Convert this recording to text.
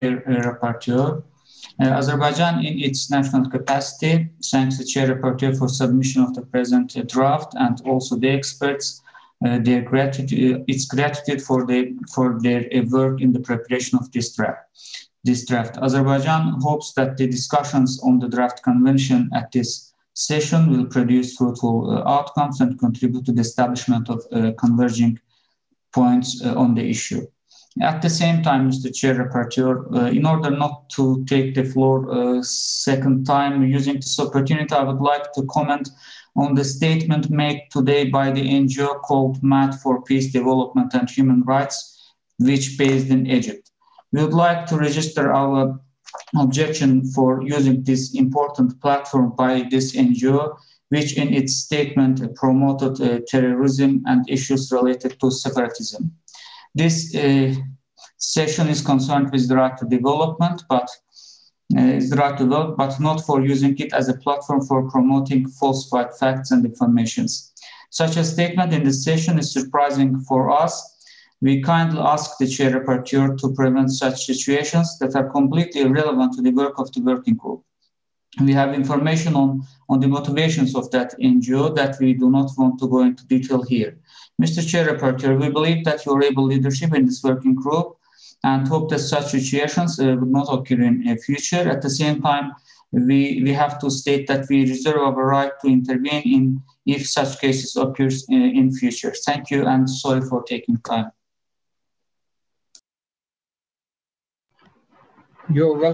Chair Rapporteur. Azerbaijan, in its national capacity, thanks the Chair Rapporteur for submission of the present draft and also the experts. Their gratitude, its gratitude for their work in the preparation of this draft. Azerbaijan hopes that the discussions on the draft convention at this session will produce fruitful outcomes and contribute to the establishment of converging points on the issue. At the same time, Mr. Chair Rapporteur, in order not to take the floor a second time, using this opportunity, I would like to comment on the statement made today by the NGO called MAD for Peace, Development and Human Rights, which based in Egypt. We would like to register our objection for using this important platform by this NGO, which in its statement promoted terrorism and issues related to separatism. This session is concerned with the right to development, but not for using it as a platform for promoting falsified facts and informations. Such a statement in this session is surprising for us. We kindly ask the Chair Rapporteur to prevent such situations that are completely irrelevant to the work of the working group. We have information on the motivations of that NGO that we do not want to go into detail here. Mr. Chair Rapporteur, we believe that your able leadership in this working group and hope that such situations would not occur in the future. At the same time, we have to state that we reserve our right to intervene in if such cases occurs in future. Thank you and sorry for taking time. You're welcome.